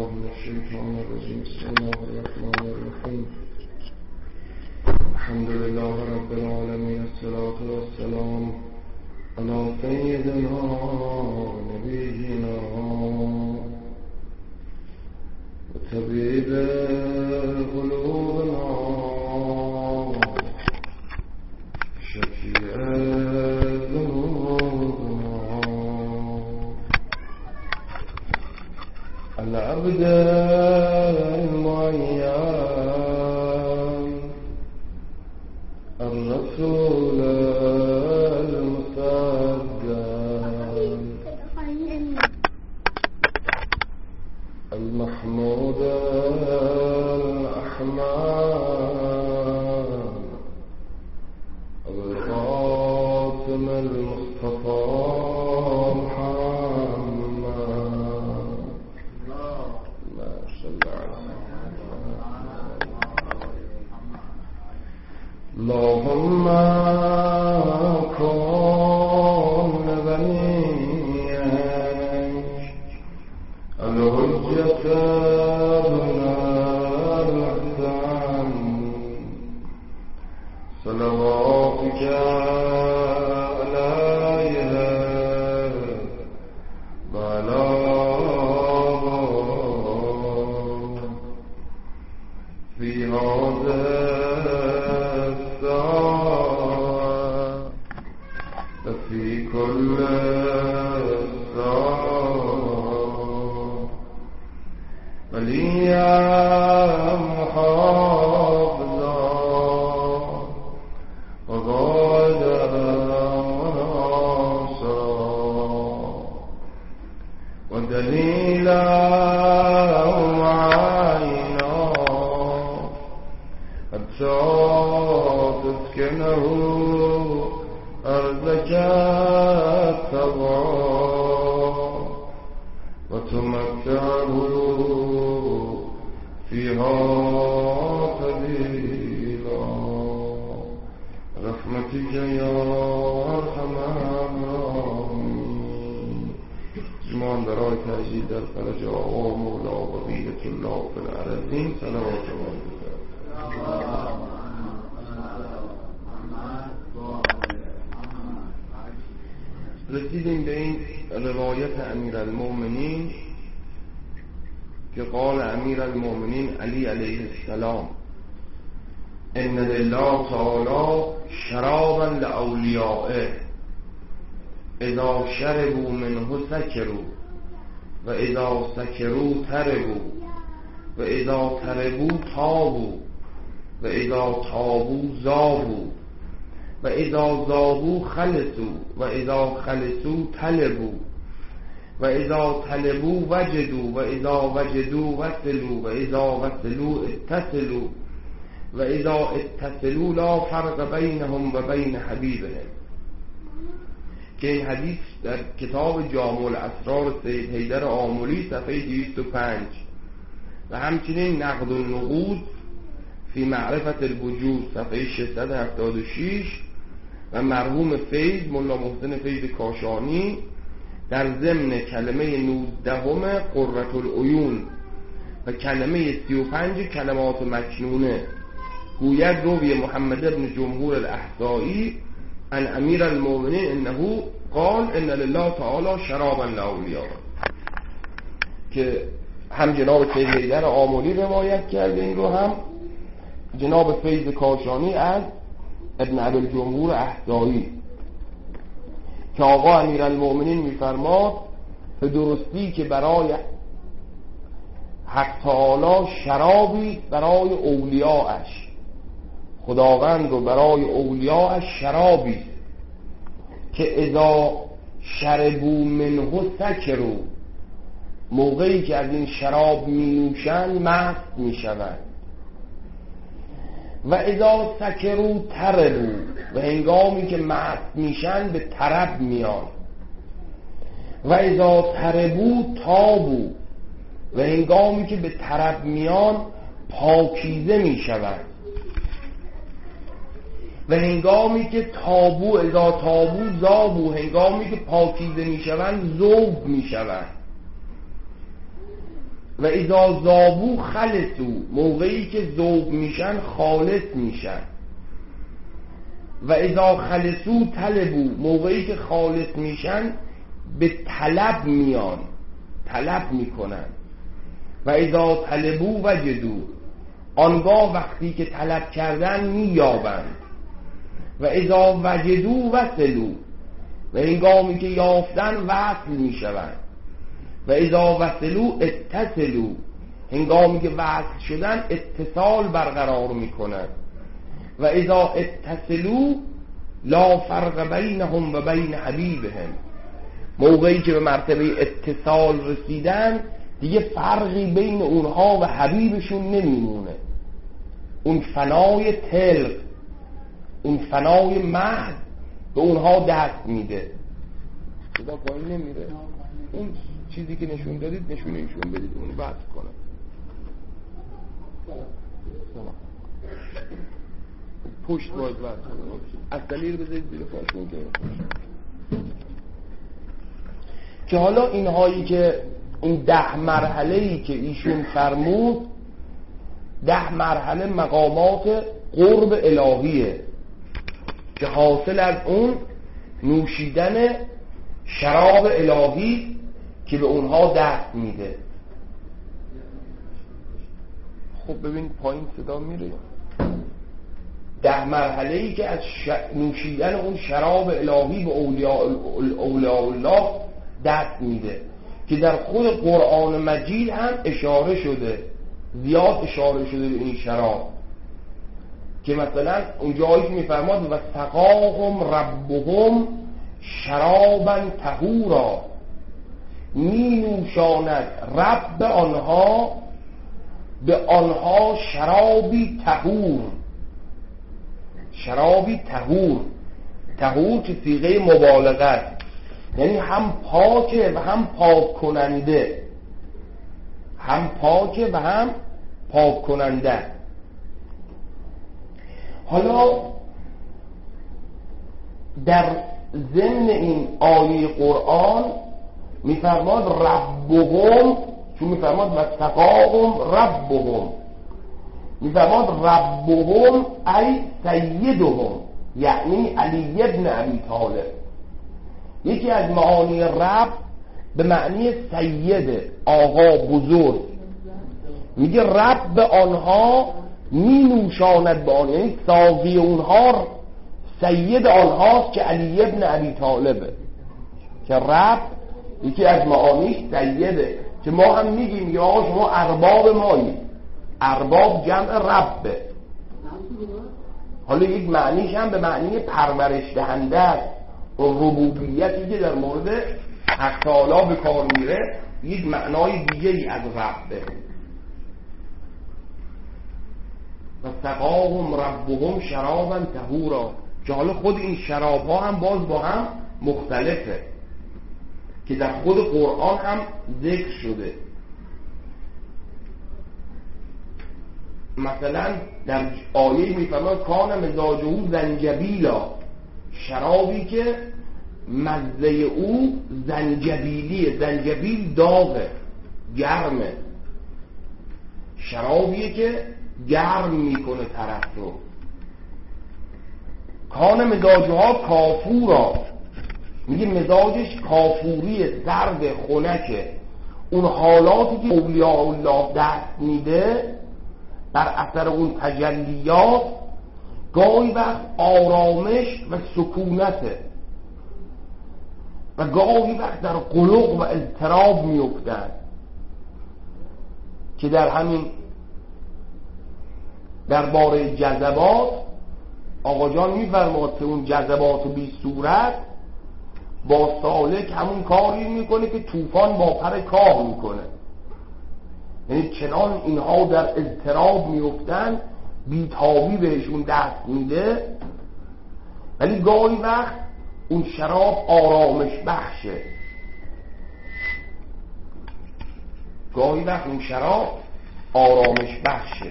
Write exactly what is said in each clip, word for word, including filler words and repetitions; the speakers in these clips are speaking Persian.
من الشیطان الرجیم. بسم الله الرحمن الرحیم. الحمد لله رب العالمین. الصلاة والسلام علی سیدنا نبینا و طبیب قلوبنا شفیع ذنوبنا العبد المعين الرسول المسجل المحمود الأحمد القاسم المصطفى اللهم كن بنيك الحجة بن الحسن صلواتك عليه وعلى في هذا في كل ساعة وليا محافظا وقائدا وناصرا ودليلا وعينا حتى تسكنه أرضك التضى وتمتعه فيها قليلا رحمتك يا أرحم الراحمين. زمان برای تأجیل در فرج آقا مولا و بقیت الله فی الارضین صلوات الله. رسیدیم به این روایت امیرالمومنین که قال امیرالمومنین علی علیه السلام ان لله تعالی شرابا لاولیائه اذا شربوا منه سکروا و اذا سکروا تربوا و اذا تربوا تابوا و اذا تابوا زابوا و اذا زابوا خلصوا و اذا خلصوا طلبوا و اذا طلبوا وجدوا و اذا وجدوا وصلوا و اذا وصلوا اتصلوا و اذا اتصلوا لا فرق بینهم و بین حبیبهم. که این حدیث در کتاب جامع الاسرار سید حیدر آملی صفحه دویست و پنج و همچنین نقد النقود فی معرفت الوجود صفحه ششصد و هفتاد و شش و مرحوم فیض ملا محسن فیض کاشانی در ضمن کلمه نوزدهم قرة العیون و کلمه سی و پنج کلمات مکنونه گوید روی محمد ابن جمهور الاحصایی ان امیر المؤمنین انه قال ان لله تعالی شرابا لاولیاء، که هم جناب سید حیدر آملی روایت کرده این رو، هم جناب فیض کاشانی از ابن ابوالجمهور احصایی، که آقا امیرالمؤمنین میفرماد به درستی که برای حق تعالی شرابی برای اولیاءش، خداوند رو برای اولیاءش شرابی که اذا شربوا منه سکروا، موقعی که از این شراب می نوشند مست می شوند، و اذا سکروا تربوا، و هنگامی که مست میشن به طرب میان، و اذا تربوا تابوا، و هنگامی که به طرب میان پاکیزه میشوند، و هنگامی که تابو اذا تابو زابو، هنگامی که پاکیزه میشوند ذوب میشوند. و اذا ذابو خلصو، موقعی که ذوب میشن خالص میشن. و اذا خلصو طلبو، موقعی که خالص میشن به طلب میان، طلب میکنن. و اذا طلبو وجدو، آنگاه وقتی که طلب کردن مییابند. و اذا وجدو وصلو، و هنگامی که یافتن وصل میشوند. و اذا وصلو اتصلو، هنگامی که وصل شدن اتصال برقرار میکنند. و اذا اتصلو لا فرق بینهم و بین حبیبهم، موقعی که به مرتبه اتصال رسیدن دیگه فرقی بین اونها و حبیبشون نمیمونه. اون فنای تلق، اون فنای محض به اونها دست میده. صدا پایین نمیره؟ اون چیزی که نشون دادید نشون ایشون بدید اون بحث کنه. پشت باید بحث کنه، از دلیل بذارید زیر پاشون که که حالا اینهایی که این ده مرحله‌ای که ایشون فرمود، ده مرحله مقامات قرب الهیه که حاصل از اون نوشیدن شراب الهی که به اونها دست میده. خب ببین پایین صدا میره. ده مرحله‌ای که از ش... نوشیدن اون شراب الهی به اولیاء, اولیاء الله دست میده که در خود قرآن مجید هم اشاره شده، زیاد اشاره شده به این شراب، که مثلا اونجایی که میفرماد و سقاهم ربهم شرابا طهورا، می نوشاند رب آنها به آنها شرابی طهور. شرابی طهور، طهور که صیغه مبالغه است، یعنی هم پاکه و هم پاک کننده، هم پاکه و هم پاک کننده. حالا در ضمن این آیه قرآن میفرماد ربهم، چون میفرماد و سقاهم ربهم، میفرماد ربهم ای سیدهم، یعنی علی ابن ابی طالب. یکی از معانی رب به معنی سید، آقا بزرگ. میگه رب آنها می نوشاند به آن، یعنی ساقی اونها سید آنهاست که علی ابن ابی طالبه. که رب یکی از معانیش سیده، که ما هم میگیم یا شما ارباب مایی، ارباب جمع ربه. حالا یک معنیش هم به معنی پرورش دهنده است. ربوبیتی که در مورد حق تعالی به کار میره یک معنای دیگری از ربه. و سقاهم ربهم شرابا طهورا، که حالا خود این شراب ها هم باز با هم مختلفه که در خود قرآن هم ذکر شده. مثلا در آیه میفرماد کان مزاجه زنجبیلا، شرابی که مزه او زنجبیلیه. زنجبیل داغه، گرمه، شرابیه که گرم میکنه طرف رو. کان مزاجه ها کافورا، میگه مزاجش کافوریه، زرد، خنکه. اون حالاتی که اولیاء الله دست میده بر اثر اون تجلیات، گاهی وقت آرامش و سکونته و گاهی وقت در قلق و اضطراب میافتند، که در همین درباره جذبات آقا جان میفرماد که اون جذبات بی صورت با سالک همون کاری میکنه که طوفان با پر کاه میکنه. یعنی چنان اینها در اضطراب میفتن، بیتابی بهشون دست میده، ولی گاهی وقت اون شراب آرامش بخشه، گاهی وقت اون شراب آرامش بخشه.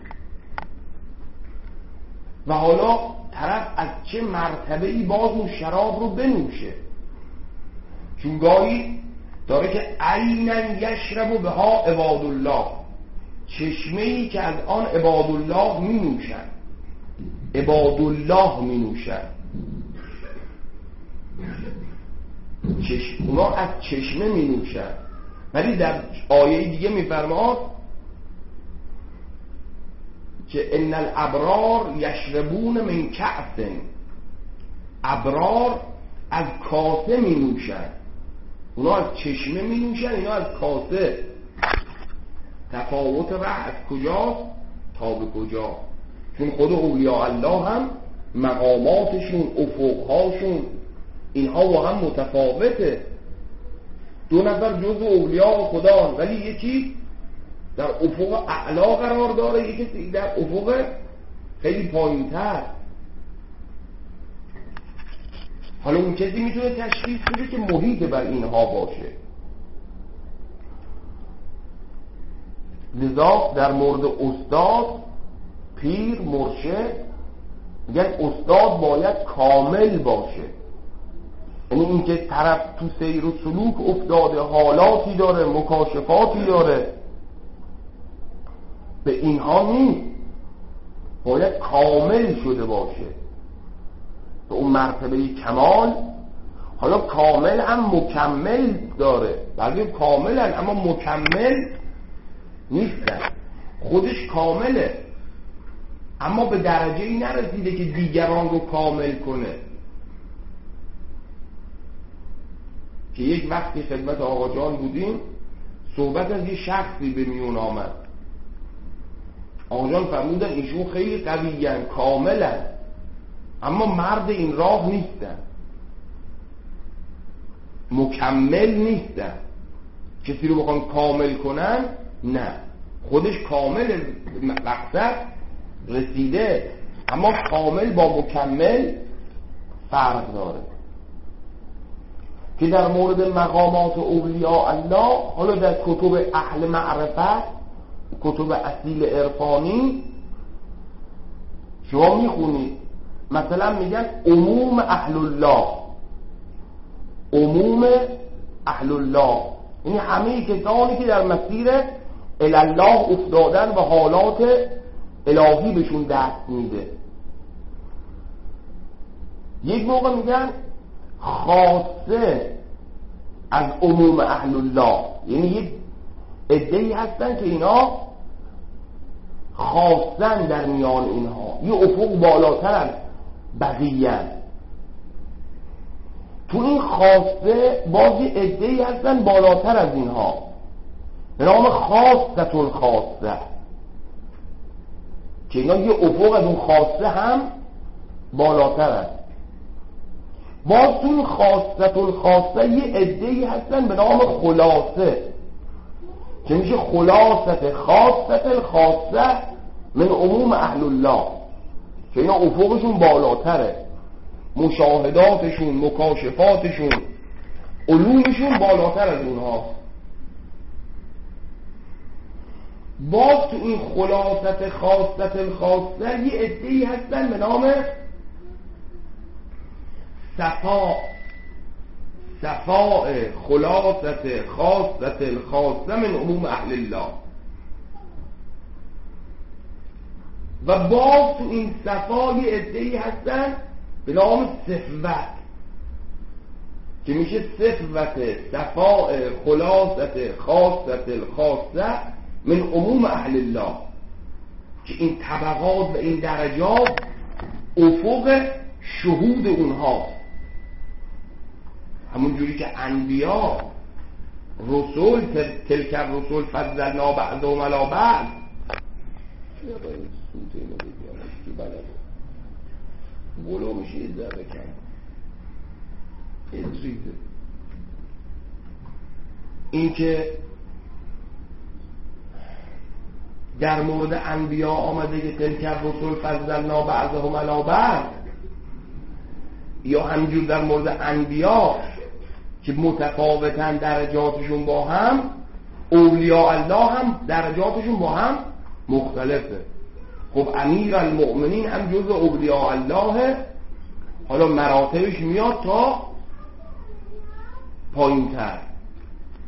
و حالا طرف از چه مرتبه‌ای باز اون شراب رو بنوشه، چون گاهی داره که عینا یشرب بها عباد الله، چشمه‌ای که از آن عباد الله می نوشن، عباد الله می نوشن، چشم اونا از چشمه می نوشن. ولی در آیه دیگه می فرماد که ان الابرار یشربون من کأس، ابرار از کاسه می نوشن، اونا از چشمه می نوشن، اینا از کاسه. تفاوت ره از کجاست تا به کجا؟ چون خود اولیاء الله هم مقاماتشون، افقهاشون اینها واقعا متفاوته. دو نفر جزو اولیاء خدا ولی یکی در افق اعلا قرار داره، یکی در افق خیلی پایین‌تر. حالا اون کسی میتونه تشخیص بده که محیط بر اینها باشه. لذا در مورد استاد، پیر، مرشد میگن استاد باید کامل باشه، یعنی اینکه طرف تو سیر و سلوک افتاده، حالاتی داره، مکاشفاتی داره، به اینها نیست، باید کامل شده باشه به اون مرتبه کمال. حالا کامل هم مکمل داره، بعضی کاملن اما مکمل نیستن. خودش کامله اما به درجه ای نرسیده که دیگران رو کامل کنه. که یک وقتی خدمت آقا جان بودیم، صحبت از یه شخصی به میون آمد. آقا جان فرمودن ایشون خیلی قویین، کاملن، اما مرد این راه نیستن، مکمل نیستن. کسی رو بخوان کامل کنن نه، خودش کامل مقصد رسیده، اما کامل با مکمل فرق داره. که در مورد مقامات اولیاء الله، حالا در کتب اهل معرفت، کتب اصیل عرفانی شما میخونید مثلا میگن عموم اهل الله، عموم اهل الله یعنی همه کسانی که در مسیر الله افتادن و حالات الهی بهشون دست میده. یک موقع میگن خاصه از عموم اهل الله، یعنی یک عده‌ای هستن که اینا خاصن در میان اینها، یه افق بالاتر از بقیه. تو این خاصه باز یه عده‌ای هستن بالاتر از اینها، به نام خاصت الخاصه، که اینا یه افق از اون خاصه هم بالاتر است. باز تو این خاصت الخاصه یه عده‌ای هستن به نام خلاصه، که میشه خلاصت خاصت الخاصه من عموم اهل الله، که اینا افقشون بالاتره، مشاهداتشون، مکاشفاتشون، علومشون بالاتر از اونها. باز تو این خلاصت خاصت الخاصه یه عده‌ای هستن به نام صفا، صفاء خلاصت خاصت الخاصه من عموم اهل الله. و باز تو این صفا یه عده‌ای هستن به نام صفوت، که میشه صفوت صفاء خلاصت خاصت الخاصه من عموم اهل الله، که این طبقات و این درجات افق شهود اونها، همون جوری که انبیا، رسول، تلک الرسل فضلنا بعضهم علی بعض. بلو میشه یه ذره کم ادریده. این که در مورد انبیا آمده که تلک الرسل فضلنا بعضهم علی بعض، یا همجور در مورد انبیا که متفاوتن درجاتشون با هم، اولیاء الله هم درجاتشون با هم مختلفه. خب امیر المؤمنین هم جزء اولیاء الله، حالا مراتبش میاد تا پایین تر.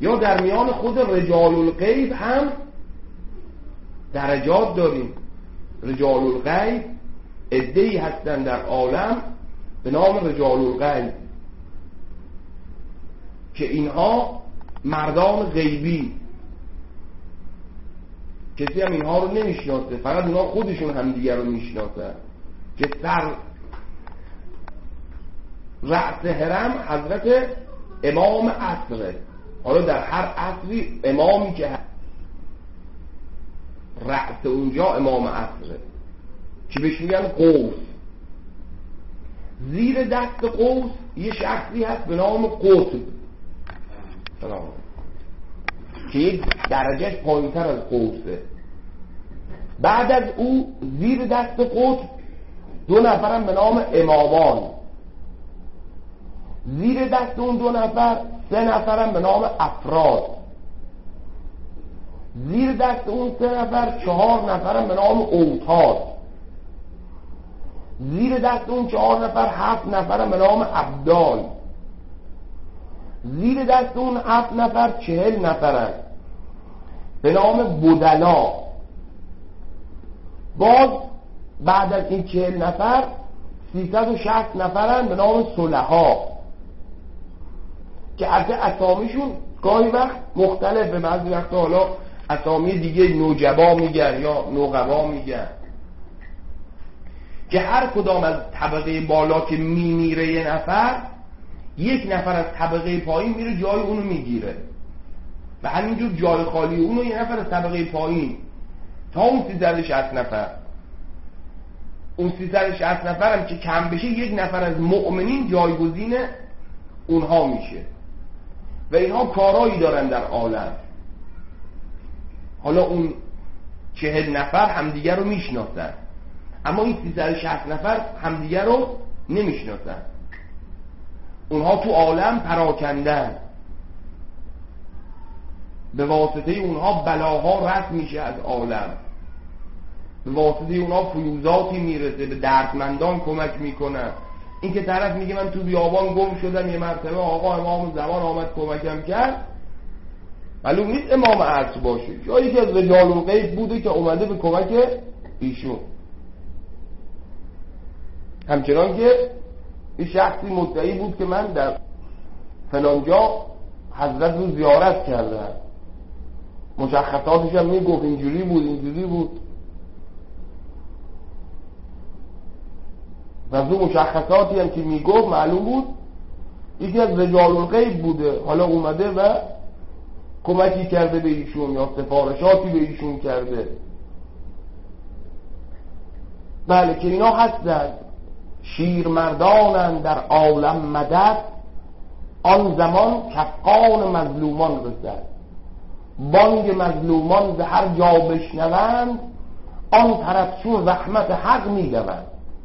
یا در میان خود رجال الغیب هم درجات داریم. رجال الغیب عده‌ای هستن در عالم به نام رجال الغیب که اینها مردان غیبی، کسی هم اینها رو نمیشناسه، فقط اونها خودشون هم دیگر رو میشناسن. که سر رأس حرم حضرت امام عصره. حالا در هر عصری امامی که رأس اونجا امام عصره که بهش میگن قوس. زیر دست قوس یه شخصی هست به نام قطب سلام که یک درجهش پایین‌تر از قوسه. بعد از او زیر دست قطب دو نفرم به نام امامان. زیر دست اون دو نفر سه نفرم به نام افراد. زیر دست اون سه نفر چهار نفرم به نام اوتاد. زیر دست اون چهار نفر هفت نفرم به نام ابدال. زیر دست اون هفت نفر چهل نفرن به نام بدلا. باز بعد از این چهل نفر سیصد و شصت نفرن به نام صلحا که البته اسامیشون گاهی وقت مختلفه. بعضی وقت حالا اسامی دیگه نوجبا میگن یا نوقبا میگن که هر کدام از طبقه بالا که میمیره یه نفر، یک نفر از طبقه پایین میره جای اونو میگیره و همینجور جای خالی اونو یه نفر از طبقه پایین تا اون سیصد و شصت نفر. اون سیصد و شصت نفر هم که کم بشه یک نفر از مؤمنین جایگزین اونها میشه و اینها کارایی دارن در عالم. حالا اون چهل نفر همدیگر رو میشناسن اما این سیصد و شصت نفر همدیگر رو نمیشناسن. اونها تو عالم پراکندن، به واسطه اونها بلاها رد میشه از عالم، به واسطه اونها فیوزاتی میرسه، به دردمندان کمک میکنن. این که طرف میگه من تو بیابان گم شدم یه مرتبه آقا امام زمان آمد کمکم کرد، معلوم نیست امام عصر باشه، یا یکی از رجال الغیب بوده که اومده به کمک ایشون. همچنان که این شخصی مدعی بود که من در فلانجا حضرت رو زیارت کردم، مشخصاتش هم میگفت اینجوری بود اینجوری بود و از اون مشخصاتی هم که میگفت معلوم بود یکی از رجال الغیب بوده. حالا اومده و کمکی کرده به ایشون یا سفارشاتی به ایشون کرده. بله که اینا هستن شیرمردانن در عالم مدد، آن زمان کفقان مظلومان رسد. بانگ مظلومان ز هر جا بشنوند، آن طرف چون رحمت حق میدوند.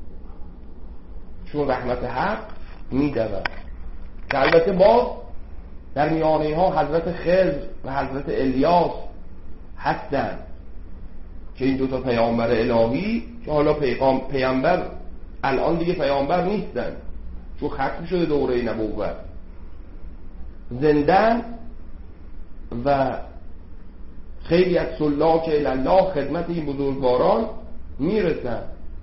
چون رحمت حق میدوند که البته باز در میانه ها حضرت خضر و حضرت الیاس هستند که این دوتا پیامبر الهی که حالا پیغام پیامبر الان دیگه پیامبر نیستن چون ختم شده دوره نبوت، زندن و خیلی از سلاک الله خدمت این بزرگواران میرسن.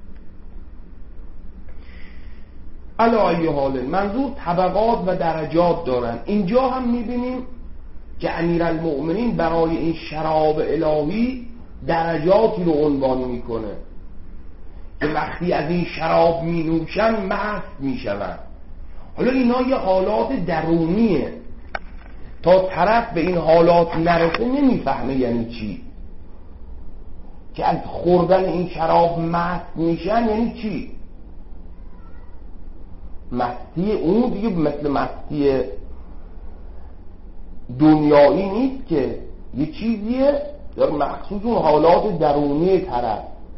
علی ای حال منظور طبقات و درجات دارن. اینجا هم میبینیم که امیرالمؤمنین برای این شراب الهی درجاتی رو عنوان میکنه که وقتی از این شراب می نوشن مست میشون. حالا اینا یه حالات درونیه، تا طرف به این حالات نرسه نمیفهمه یعنی چی، که از خوردن این شراب مست میشن یعنی چی. مستی اون دیگه مثل مستی دنیایی نیست که یه چیزیه در مخصوص اون حالات درونی طرف.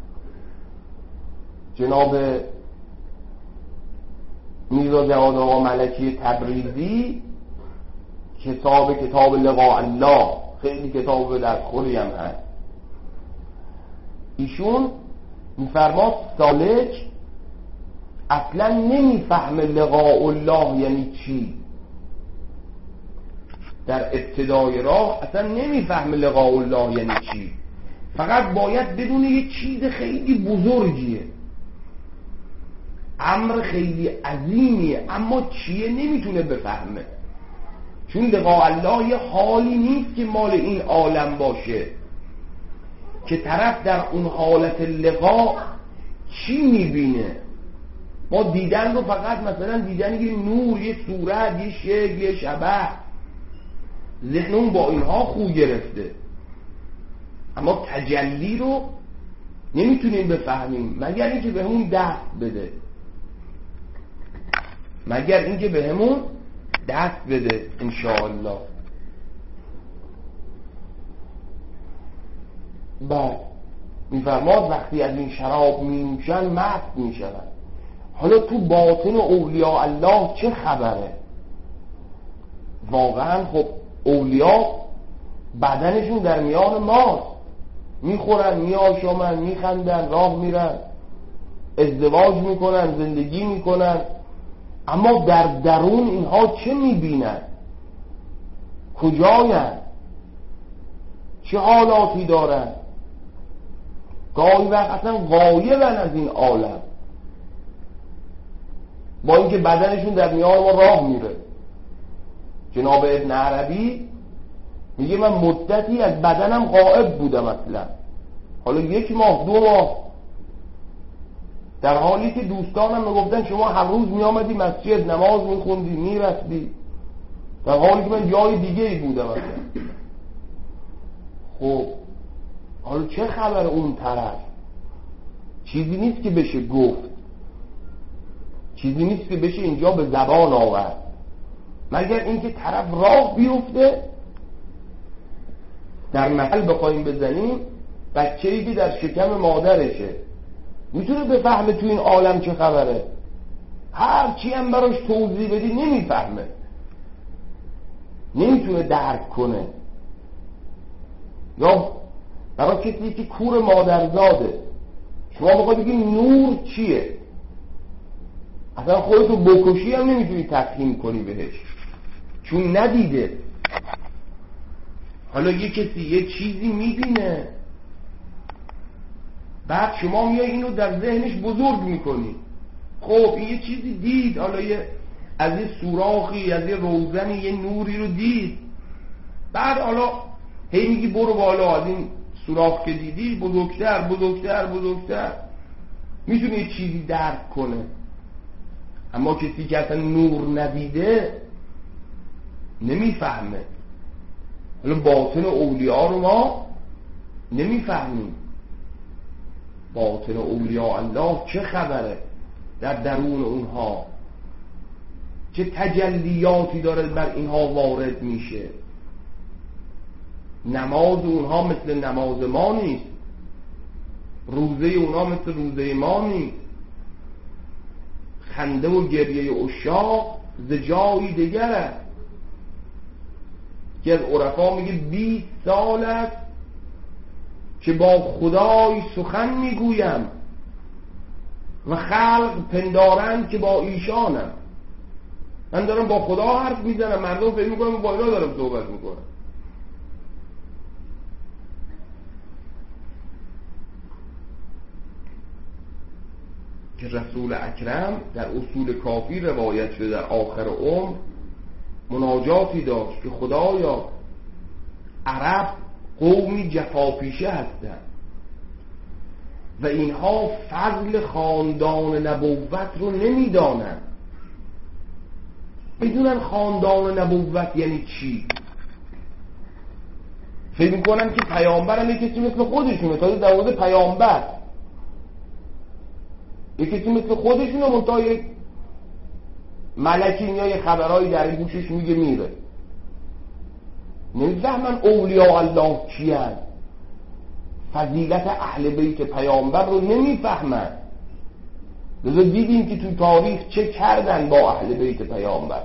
جناب میرزا جواد آقا ملکی تبریزی کتاب کتاب لقاء الله خیلی کتاب به دستخوری هم هست، ایشون میفرماد سالک اصلا نمیفهمه لقاء الله یعنی چی. در ابتدای راه اصلا نمیفهمه لقاء الله یعنی چی، فقط باید بدونه یه چیز خیلی بزرگیه، امر خیلی عظیمیه، اما چیه نمیتونه بفهمه، چون لقاء الله یه حالی نیست که مال این عالم باشه که طرف در اون حالت لقاء چی میبینه. ما دیدن رو فقط مثلا دیدن یه نور، یه صورت، یه شکل، یه شبح، ذهنمون با اینها خو گرفته، اما تجلی رو نمیتونیم بفهمیم مگر اینکه بهمون دست بده، مگر اینکه بهمون دست بده انشاءالله. بعد میفرماد وقتی از این شراب می‌نوشن مست میشن. حالا تو باطن اولیاء الله چه خبره؟ واقعا خب اولیاء بدنشون در میان ماست، میخورن، میآشامن، میخندن، راه میرن، ازدواج میکنن، زندگی میکنن، اما در درون اینها چه میبینن؟ کجاین؟ چه حالاتی دارن؟ گاهی وقت اصلا غایبن از این عالم، با اینکه بدنشون در میان ما راه میره. جناب ابن عربی میگه من مدتی از بدنم غائب بودم اصلا، حالا یک ماه دو ماه، در حالی که دوستانم میگفتن شما هر روز میامدی مسجد نماز میخوندی میرسدی، در حالی که من جای دیگه ای بودم اصلا. خب حالا چه خبر اون طرف؟ چیزی نیست که بشه گفت، چیزی نیست که بشه اینجا به زبان آورد، مگر اینکه طرف راه بیفته. در مثل بخوایم بزنیم، بچه‌ای که در شکم مادرشه میتونه بفهمه تو این عالم چه خبره، هر چی هم براش توضیح بدی نمیفهمه، نمیتونه درک کنه. یا برای کسی که کور مادرزاده شما بخوای بگی نور چیه، اصلا خودتو بکشی هم نمیتونی تفهیم کنی بهش، چون ندیده. حالا یه کسی یه چیزی میبینه، بعد شما میای اینو در ذهنش بزرگ میکنی. خب این یه چیزی دید، حالا یه از یه سوراخی، از یه روزنی یه نوری رو دید، بعد حالا هی میگی برو بالا، از این سوراخ که دیدی بزرگتر بزرگتر بزرگتر، میتونه یه چیزی درک کنه. اما کسی که اصلا نور ندیده نمیفهمه. حالا باطن اولیاء رو ما نمیفهمیم، باطن اولیاء الله چه خبره، در درون اونها چه تجلیاتی داره بر اینها وارد میشه. نماز اونها مثل نماز ما نیست، روزه اونها مثل روزه ما نیست، خنده و گریه عشاق ز جایی دیگره. که از عرفا میگه بیست سال است که با خدای سخن میگویم و خلق پندارند که با ایشانم. من دارم با خدا حرف میزنم، مردم فکر میکنم با اینا دارم صحبت میکنم. که رسول اکرم در اصول کافی روایت شده در آخر عمر مناجاتی داشت که خدایا عرب قومی جفاپیشه هستند و اینها فضل خاندان نبوت رو نمیدانند. بدونن خاندان نبوت یعنی چی؟ فکر میکنن که پیامبر هم یه کسی مثل خودشونه، تا در مورد پیامبر یه کسی مثل خودشونه، منتها یک ملکی میای خبرهایی در این گوشش میگه میره. نمیفهمن اولیاء الله چی هست، فضیلت اهل بیت پیامبر رو نمیفهمن. لذا دیدیم که تو تاریخ چه کردن با اهل بیت پیامبر،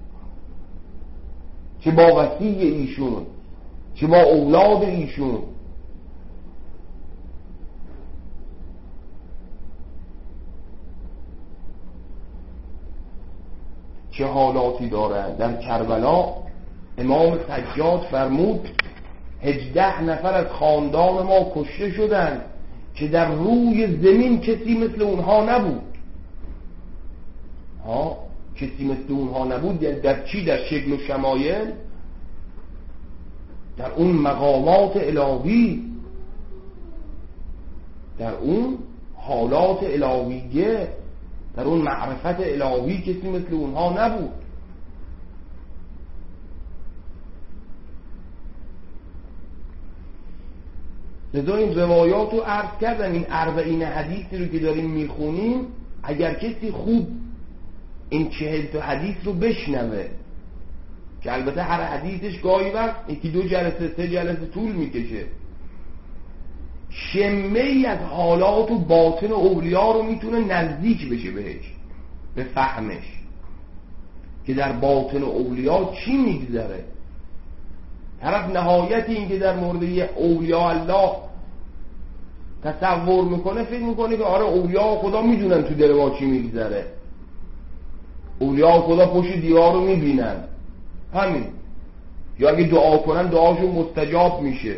چه با وصی ایشون، چه با اولاد ایشون. چه حالاتی دارن. در کربلا امام سجاد فرمود هجده نفر از خاندان ما کشته شدند که در روی زمین کسی مثل اونها نبود. ها کسی مثل اونها نبود در چی؟ در شکل و شمایل، در اون مقامات الهی، در اون حالات الهیه، در اون معرفت الهی کسی مثل اونها نبود. لذا این روایات رو عرض کردن، این اربعین حدیثی رو که داریم میخونیم، اگر کسی خوب این چهل تا حدیث رو بشنوه، که البته هر حدیثش گاهی وقت یکی دو جلسه سه جلسه طول میکشه، شمه ای از حالات و باطن اولیا رو میتونه نزدیک بشه بهش، به فهمش که در باطن اولیا چی میگذره. طرف نهایت این که در مورد اولیاء الله تصور میکنه، فکر میکنه که آره اولیاء خدا میدونن تو دل ما چی میگذره، اولیاء خدا پشت دیوار رو میبینن، همین، یا اگه دعا کنن دعاشون مستجاب میشه.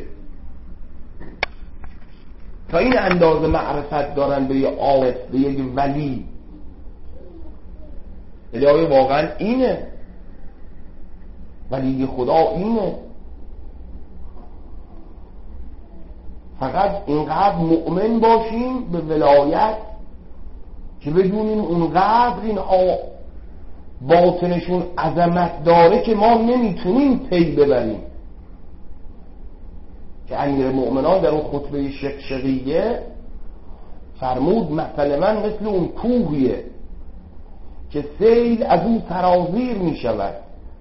تا این اندازه معرفت دارن به یه عارف، به یک ولی. الهی واقعا اینه، ولی خدا اینه. فقط اینقدر مؤمن باشیم به ولایت که بدونیم اونقدر اینها باطنشون عظمت داره که ما نمیتونیم پی ببریم. که امیر مؤمنان در اون خطبه شقشقیه فرمود مثل من مثل اون کوهیه که سیل از اون سرازیر می شود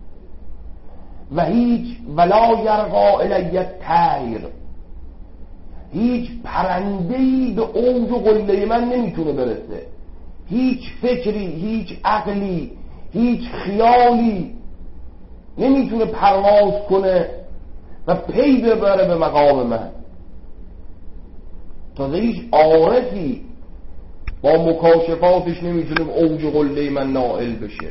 و هیچ ولا یرقا الیت طیر، هیچ پرنده‌ای به اوج و قله من نمیتونه برسه، هیچ فکری، هیچ عقلی، هیچ خیالی نمیتونه پرواز کنه و پی ببره به مقام من. تازه هیچ عارفی با مکاشفاتش نمیتونه به اوج قله من نائل بشه.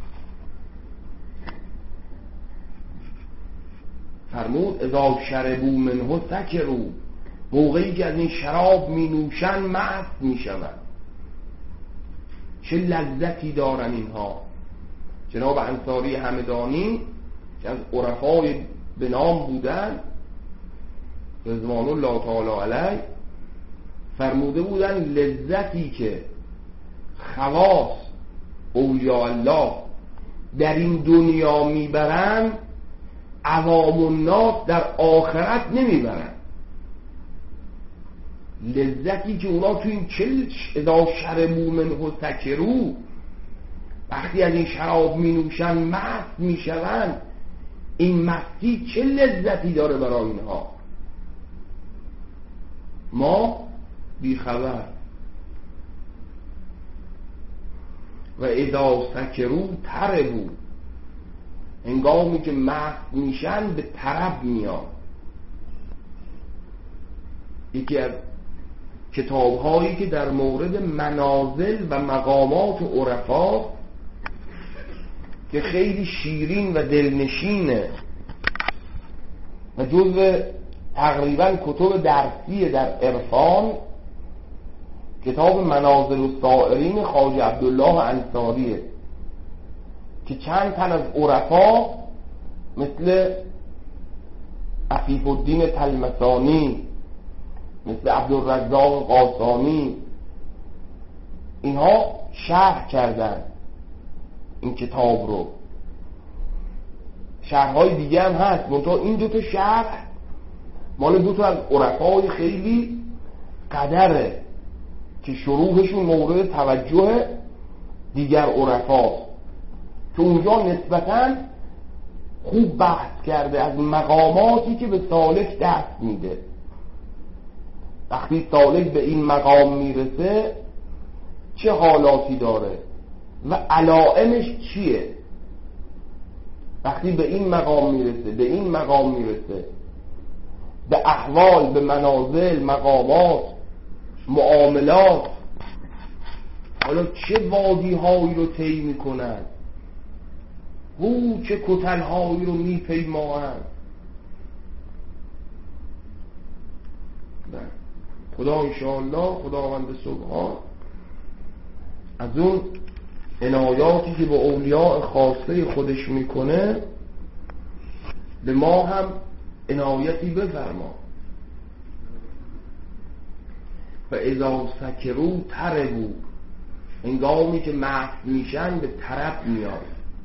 فرمود اذا شربوا منه سکروا، موقعی که از این شراب می نوشن مست می شون. چه لذتی دارن اینها. جناب انصاری همدانی که از عرفای به نام بودن رضوان الله تعالی علیه فرموده بودن لذتی که خواص اولیاء الله در این دنیا میبرن عوام الناس در آخرت نمیبرن. لذتی که اونا تو این چل اذا شربوا منه سکروا، وقتی از این شراب می نوشن مست می شوند، این مستی چه لذتی داره برای اینها. ما بیخبر. و اذا سکروا طربوا، هنگامی که مست میشن به طرب میان. یکی از کتاب هایی که در مورد منازل و مقامات عرفا که خیلی شیرین و دلنشینه و جزو تقریبا کتب درسی در عرفان، کتاب منازل السائرین خواجه عبدالله انصاریه که چند تن از عرفا مثل عفیف الدین طلمسانی، مثل عبدالرزاق قاسمی، اینها شرح کردن این کتاب رو. شرحهای دیگه هم هست، منتها این دوتا شرح مال دوتا از عرفای خیلی قدره که شروحشون مورد توجه دیگر عرفاست، که اونجا نسبتاً خوب بحث کرده از مقاماتی که به سالک دست میده. وقتی سالک به این مقام میرسه چه حالاتی داره و علائمش چیه. وقتی به این مقام میرسه به این مقام میرسه به احوال، به منازل، مقامات، معاملات، حالا چه وادی هایی رو طی میکنن، هو چه کتلهایی رو میپیماهند. خدا انشاءالله خداوند سبحان از اون عنایاتی که به اولیاء خاصه خودش میکنه به ما هم عنایتی بفرما. و اذا سکروا تربوا، هنگامی که مست میشن به طرب میان.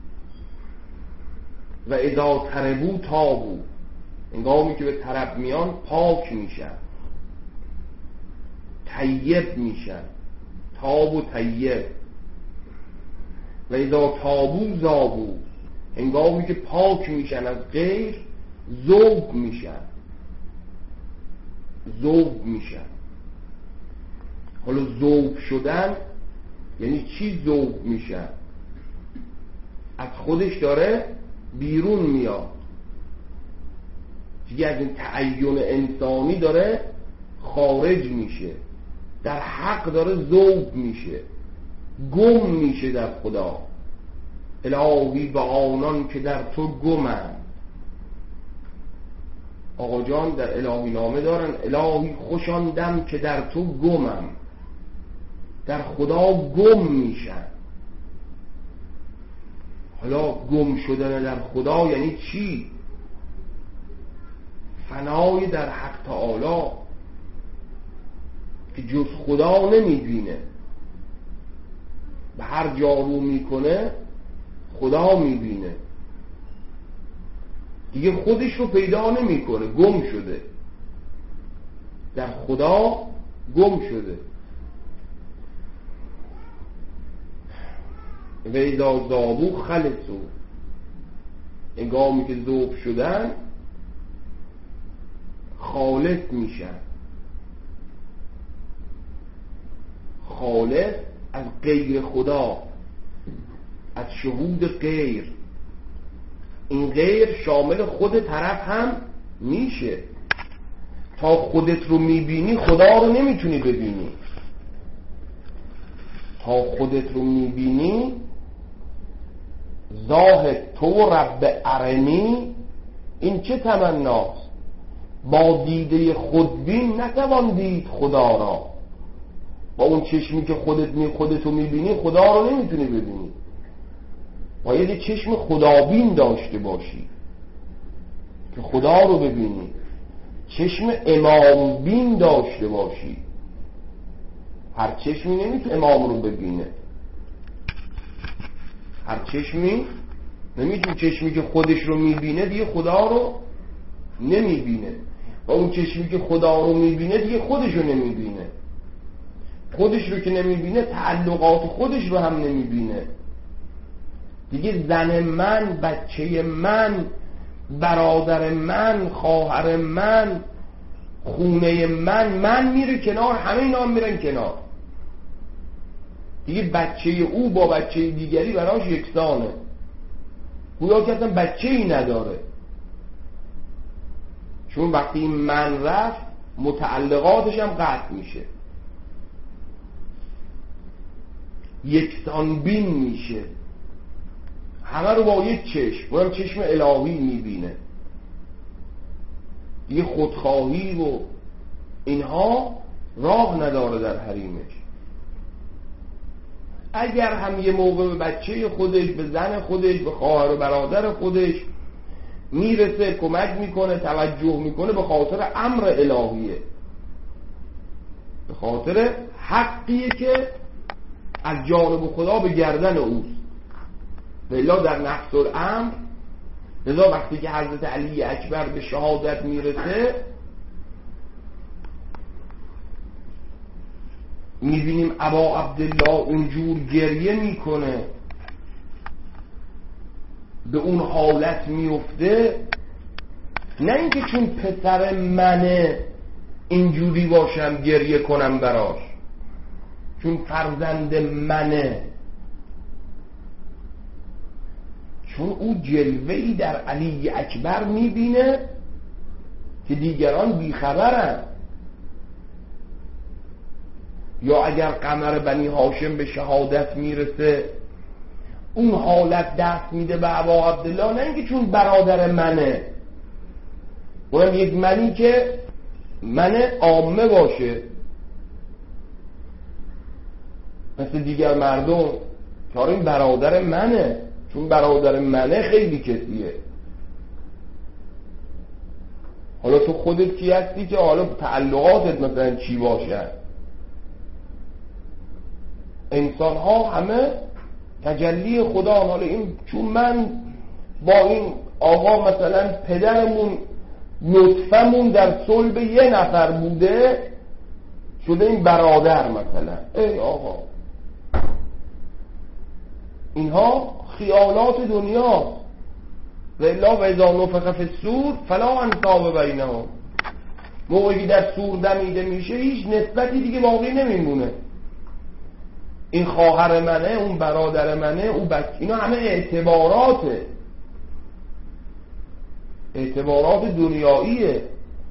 و اذا تربوا تابوا، هنگامی که به طرب میان پاک میشن، طیب میشن. تاب و طیب. و اذا تابوا زابوا، هنگامی که پاک میشن از غیر ذوب میشن. ذوب میشن. حالا ذوب شدن یعنی چی؟ ذوب میشن از خودش داره بیرون میاد دیگه، از این تعین انسانی داره خارج میشه، در حق داره ذوب میشه، گم میشه در خدا. الهی به آنان که در تو گمند. آقا جان در الهی نامه دارن، الهی خوشاندم که در تو گمم. در خدا گم میشن. حالا گم شدن در خدا یعنی چی؟ فنای در حق تعالی که جز خدا نمیبینه، به هر جا رو میکنه خدا میبینه دیگه، خودش رو پیدا نمیکنه، گم شده در خدا، گم شده. و اذا ذابوا خلصوا، هنگامی که ذوب شدن خالص میشن. خالص از غیر خدا، از شهود غیر. این غیر شامل خود طرف هم میشه. تا خودت رو میبینی خدا رو نمیتونی ببینی. تا خودت رو میبینی زاهد تو رب ارنی، این چه تمناست؟ با دیده خودبین نتوان دید خدا را. با اون چشمی که خودت می خودتو میبینی خدا رو نمیتونی ببینی. باید یه چشم خدابین داشته باشی که خدا رو ببینی. چشم امام بین داشته باشی. هر چشمی نمیتونه امام رو ببینه. هر چشمی نمیتونه، چشمی که خودش رو میبینه دیگه خدا رو نمیبینه. و اون چشمی که خدا رو میبینه دیگه خودش رو نمیبینه. خودش رو که نمیبینه تعلقات خودش رو هم نمیبینه دیگه. زن من، بچه من، برادر من، خواهر من، خونه من، من میره کنار، همه اینا هم میرن کنار دیگه. بچه او با بچه دیگری براش یکسانه، گویا که اصلا بچه ای نداره. چون وقتی این من رفت متعلقاتش هم قطع میشه، یکسان بین میشه، همه رو با یک چشم، با چشم الهی میبینه دیگه. خودخواهی و اینها راه نداره در حریمش. اگر هم یه موقع به بچه خودش، به زن خودش، به خواهر و برادر خودش میرسه، کمک میکنه، توجه میکنه، به خاطر امر الهیه، به خاطر حقیه که از جانب خدا به گردن اوست. بلا در نفس الامر، لذا وقتی که حضرت علی اکبر به شهادت میرسه میبینیم ابا عبدالله اونجور گریه میکنه، به اون حالت میفته. نه اینکه چون پسر منه اینجوری باشم گریه کنم براش، چون فرزند منه، چون او جلوه‌ای در علی اکبر میبینه که دیگران بیخبرن. یا اگر قمر بنی هاشم به شهادت میرسه، اون حالت دست میده به ابا عبدالله، نه اینکه چون برادر منه، اونم یک منی که من عامه باشه مثل دیگر مردم، که این برادر منه، چون برادر منه خیلی کسیه. حالا تو خودت کی هستی که حالا تعلقاتت مثلا چی باشه؟ انسان ها همه تجلی خدا. حالا این چون من با این آقا مثلا پدرمون نطفمون در صلب یه نفر بوده شده این برادر مثلا. ای آقا اینها خیالات دنیا. و الا و اذا نفخ فی الصور فلا انساب بینهم، موقعی در صور دمیده میشه هیچ نسبتی دیگه باقی نمیمونه. این خواهر منه، اون برادر منه، اون بچه، اینا همه اعتباراته، اعتبارات دنیاییه.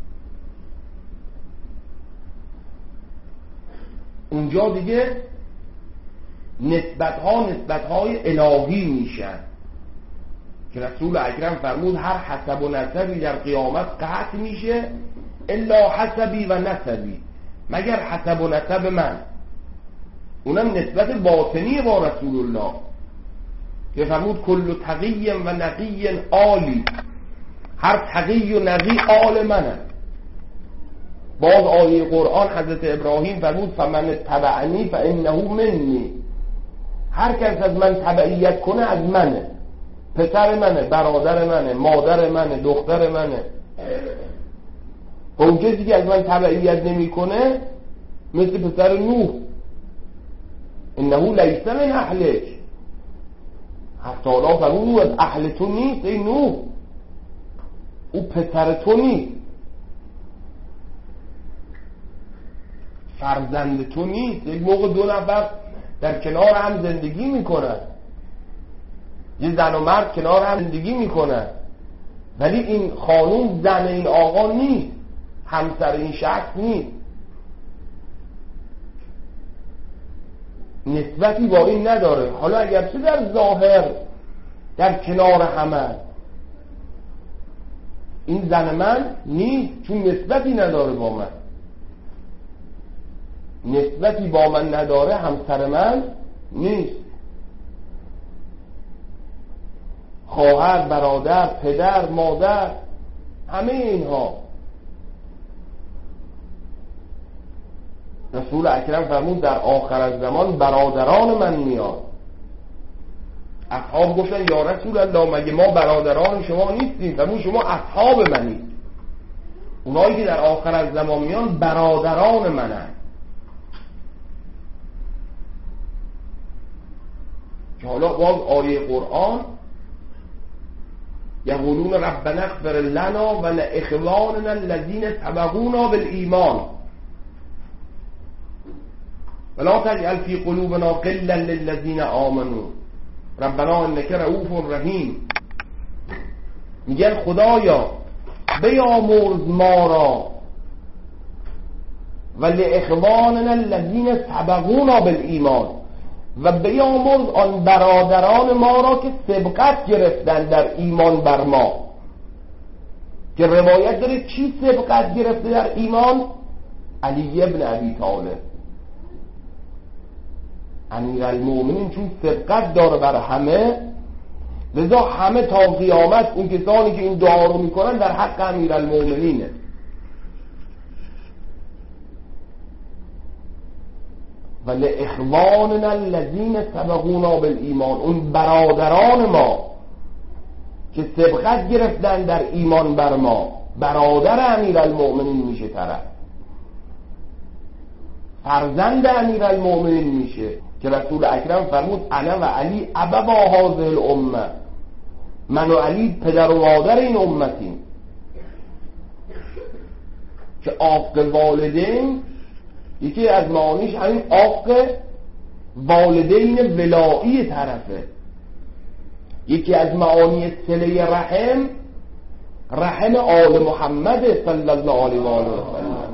اونجا دیگه نسبت‌ها نسبت‌های الهی میشن که رسول اکرم فرمود هر حسب و نسبی در قیامت قطع میشه الا حسبی و نسبی، مگر حسب و نسب من. اونم نسبت باطنی با رسول الله که فرمود کل تقی و نقی آلی، هر تقی و نقی آل منه. باز آیه قرآن حضرت ابراهیم فرمود فمن تبعنی فانه منی، هر کس از من تبعیت کنه از منه، پسر منه، برادر منه، مادر منه، دختر منه. اون کسی که از من تبعیت نمی کنه مثل پسر نوح، انه لیس من اهلک، حتی الله فرمود از اهل تو نیست ای نوح، او پسر تو نیست، فرزند تو نیست. یک موقع دو نفر در کنار هم زندگی میکنن، یه زن و مرد کنار هم زندگی میکنن، ولی این خانوم زن این آقا نیست، همسر این شخص نیست، نسبتی با این نداره. حالا اگرچه در ظاهر در کنار همه، این زن من نیست چون نسبتی نداره با من، نسبتی با من نداره، همسر من نیست. خواهر، برادر، پدر، مادر، همه اینها. رسول اکرم فرمود در آخر از زمان برادران من میاد. اصحاب گفتن یا رسول الله مگه ما برادران شما نیستیم؟ فرمود شما اصحاب منید. اونایی که در آخر از زمان میان برادران منن. که حالا باز آیه قرآن یقولون ربنا اغفر لنا و لاخواننا الذین سبقونا بالایمان ولا تجعل فی قلوبنا غلا للذین آمنوا ربنا انک رؤوف رحیم. میگن خدایا بیامرز ما را و لاخواننا الذین سبقونا بالایمان، و بیامرز آن برادران ما را که سبقت گرفتن در ایمان بر ما. که روایت داره چی سبقت گرفته در ایمان؟ علی ابن ابی طالب امیرالمومنین، چون سبقت داره بر همه، لذا همه تا قیامت اون کسانی که این دعا رو میکنن در حق امیرالمومنینه. و لاخواننا الذین سبقونا بالایمان، اون برادران ما که سبقت گرفتن در ایمان بر ما، برادر امیرالمومنین میشه، طرف فرزند امیرالمومنین میشه. که رسول اکرم فرمود انا و علی ابوا هذه الامه، من و علی پدر و مادر این امتیم. که عاق والدین یکی از معانیش همین عاق والدین ولایی طرفه. یکی از معانی صله رحم، رحم آل محمد صلی الله علیه و آله و سلم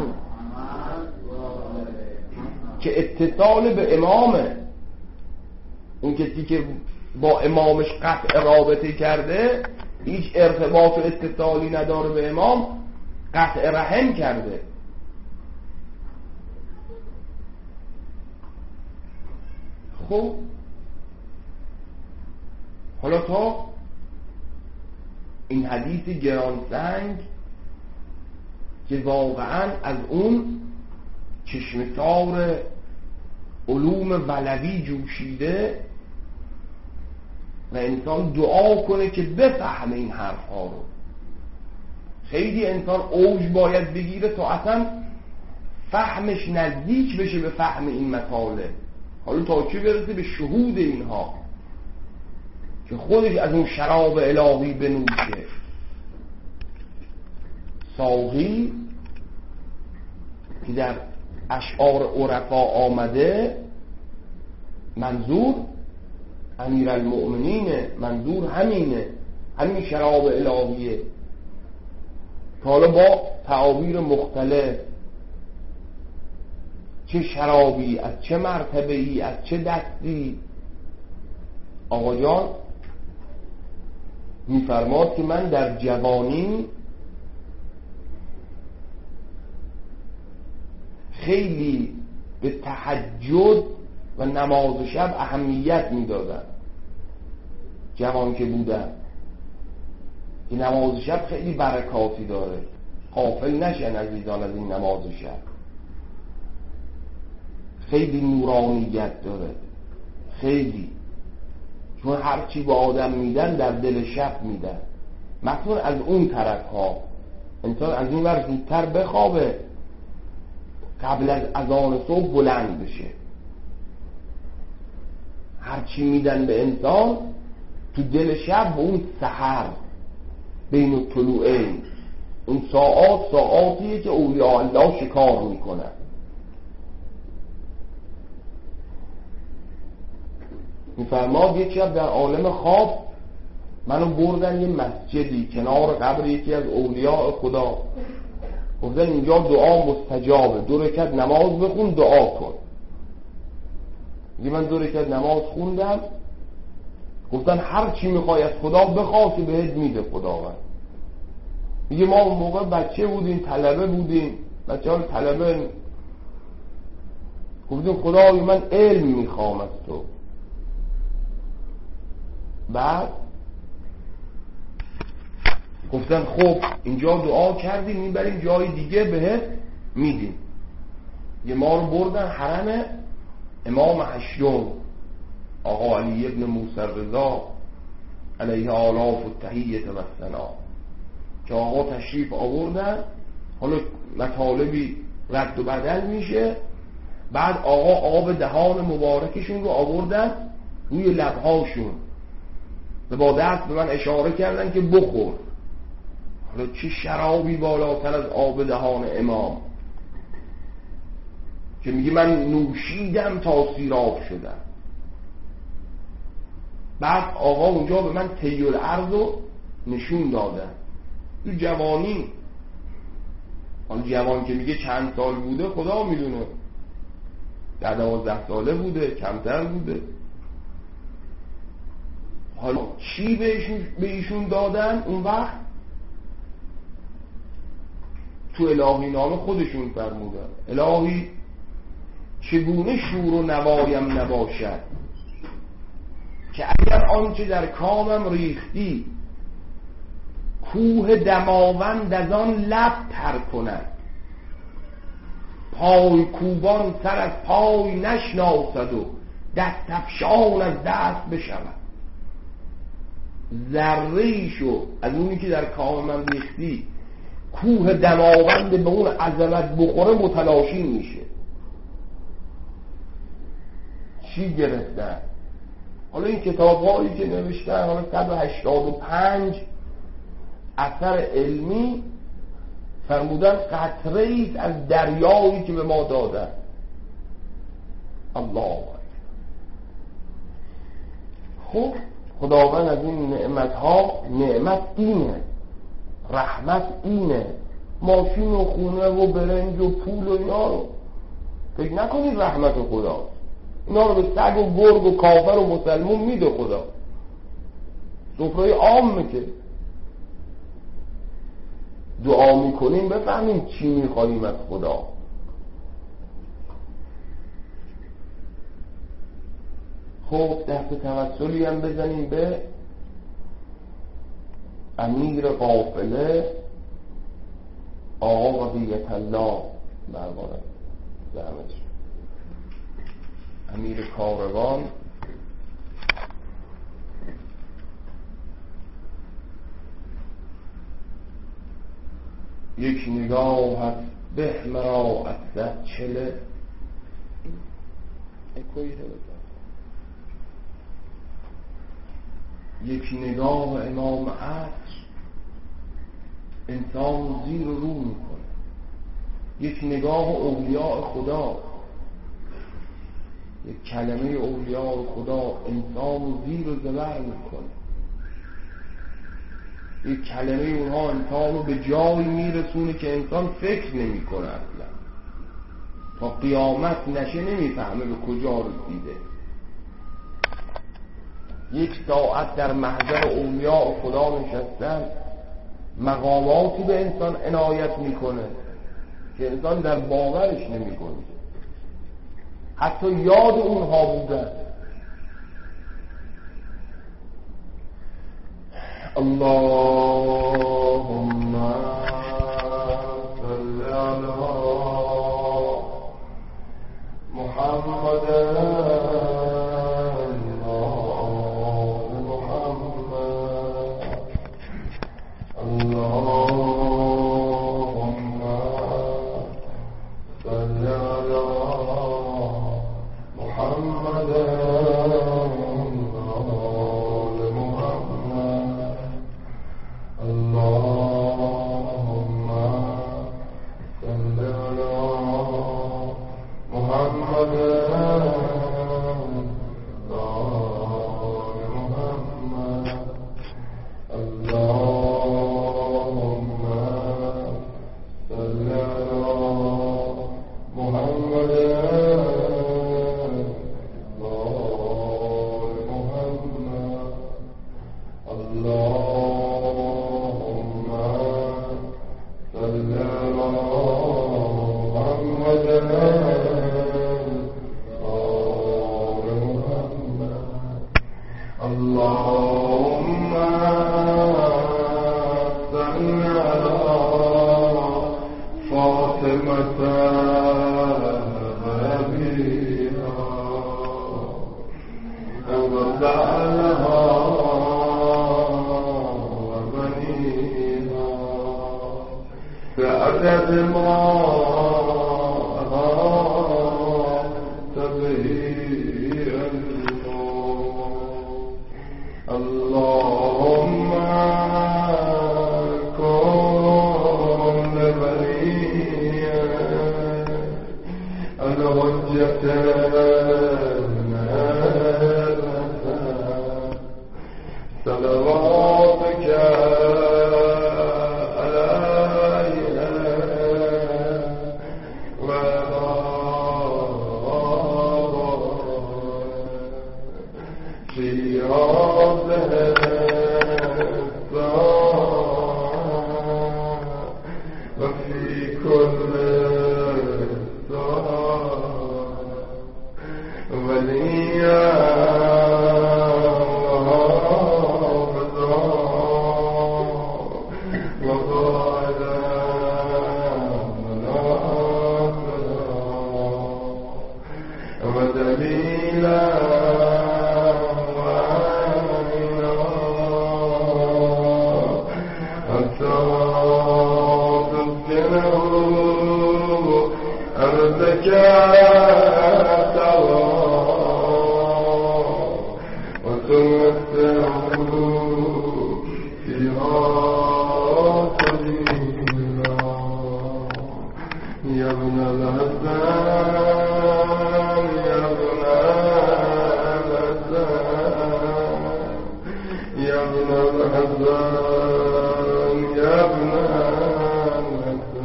که اتصال به امامه. اون کسی که با امامش قطع رابطه کرده هیچ ارتباط و اتصالی نداره به امام، قطع رحم کرده. خب حالا تا این حدیث گرانسنگ که واقعا از اون چشمسار علوم ولوی جوشیده و انسان دعا کنه که بفهمه این حرف ها رو. خیلی انسان اوج باید بگیره تا اصلا فهمش نزدیک بشه به فهم این مطالب. حالا تا چه برسه به شهود اینها که خودش از اون شراب الهی بنوشه. ساقی که در اشعار عرفا آمده منظور امیرالمؤمنینه، منظور همینه، همین شراب الهیه که حالا با تعابیر مختلف چه شرابی، از چه مرتبه ای، از چه دستی. آقا جان میفرماد که من در جوانی خیلی به تهجد و نماز شب اهمیت میدادم. جوان که بودم که نماز شب خیلی برکاتی داره، غافل نشن عزیزان از این نماز شب، خیلی نورانیت داره، خیلی، چون هرچی به آدم میدن در دل شب میدن. مثلا از اون طرف ها انسان از این ور زودتر بخوابه، قبل از اذان صبح بلند بشه. هرچی میدن به انسان تو دل شب، به اون سحر بین الطلوعین، اون ساعات ساعاتیه که اولیاء الله شکار میکنن. میفرماد یک شب در عالم خواب منو بردن یه مسجدی کنار قبر یکی از اولیاء خدا، گفتن اینجا دعا مستجابه، دو رکعت نماز بخون دعا کن. میگه من دو رکعت نماز خوندم، گفتن هر چی میخوای از خدا بخواه که بهت میده خداوند. میگه ما اون موقع بچه بودیم، طلبه بودیم، بچه ها طلبه، گفتیم خدای من علم میخوام از تو. بعد گفتن خب اینجا دعا کردیم میبریم جای دیگه بهت میدیم. یه ما رو بردن حرم امام هشتم آقا علی ابن موسی رضا علیه آلاف و تحییت و الثنا، که آقا تشریف آوردن. حالا مطالبی رد و بدل میشه. بعد آقا آب دهان مبارکشون رو آوردن روی لبهاشون و با دست به من اشاره کردن که بخور. حالا چه شرابی بالاتر از آب دهان امام که میگه من نوشیدم تا سیراب شدم. بعد آقا اونجا به من طی الارض رو نشون دادن. تو جوانی، حالا جوان که میگه چند سال بوده خدا میدونه، در دوازده ساله بوده، کمتر بوده. حالا چی بهشون به ایشون دادن اون وقت؟ تو الهی نام خودشون فرمودن الهی چگونه شور و نوایم نباشد که اگر آنچه در کامم ریختی کوه دماوند از آن لب تر کند، پای کوبان سر از پای نشناسد و دست افشان از دست بشود. ذره‌ایشو از اونی که در کام من ریختی کوه دماوند به اون عظمت بخوره متلاشی میشه. چی گرفتن؟ حالا این کتاب هایی که نوشتن، حالا صد و هشتاد و پنج اثر علمی فرمودن قطره ایست از دریایی که به ما دادن. الله. خب خداوند از این نعمت ها، نعمت اینه، رحمت اینه. ماشین و خونه و برنج و پول و اینا رو فکر نکنید رحمت خدا. اینا رو به سگ و گرگ و کافر و مسلمون میده خدا. سفره عامه که دعا میکنیم بفهمیم چی میخواییم از خدا. خب دست توسلی هم بزنیم به امیر قافله آقا بقیت الله برمانه زحمتش، امیر کاروان یک نگاهت به مرا از صد چله اکویی رو بزن. یک نگاه امام عصر انسان زیر و رو میکنه. یک نگاه اولیاء خدا، یک کلمه اولیاء خدا انسان زیر و زبر میکنه. یک کلمه اونها انسان رو به جایی میرسونه که انسان فکر نمیکنه اصلا، تا قیامت نشه نمیفهمه به کجا رسیده. یک ساعت در محضر اولیاء خدا نشستن مقاماتی به انسان عنایت میکنه که انسان در باورش نمیکنه، حتی یاد اونها بودن. اللهم صل علی محمد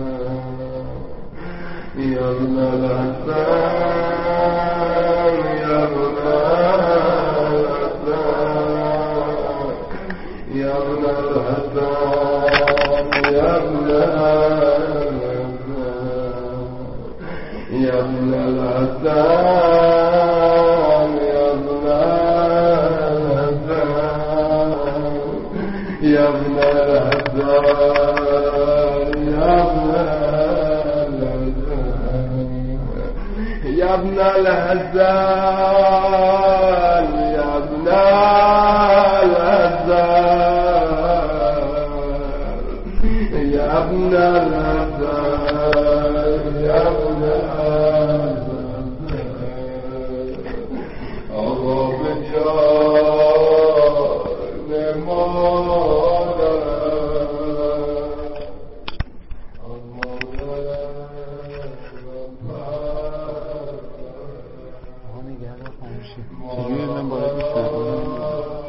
يا ابن الحسن يا يا ابن الهزال يا ابن الهزال يا ابن الهزال يا ابن الهزال يا ابن الهزال يا ابن الهزال